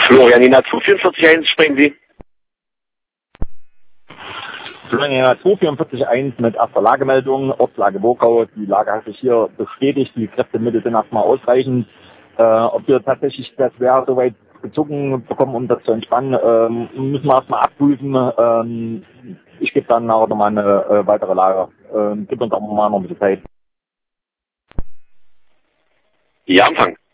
Florianina 244.1, sprechen Sie. Florianina 244.1 mit erster Lagemeldung, Ortslage Wogau. Die Lage hat sich hier bestätigt, die Kräftemittel sind erstmal ausreichend. Ob wir tatsächlich das Wehr soweit gezogen bekommen, um das zu entspannen, müssen wir erstmal abprüfen. Ich gebe dann nachher nochmal eine weitere Lage. Gib uns auch mal noch ein bisschen Zeit. Ja, Anfang.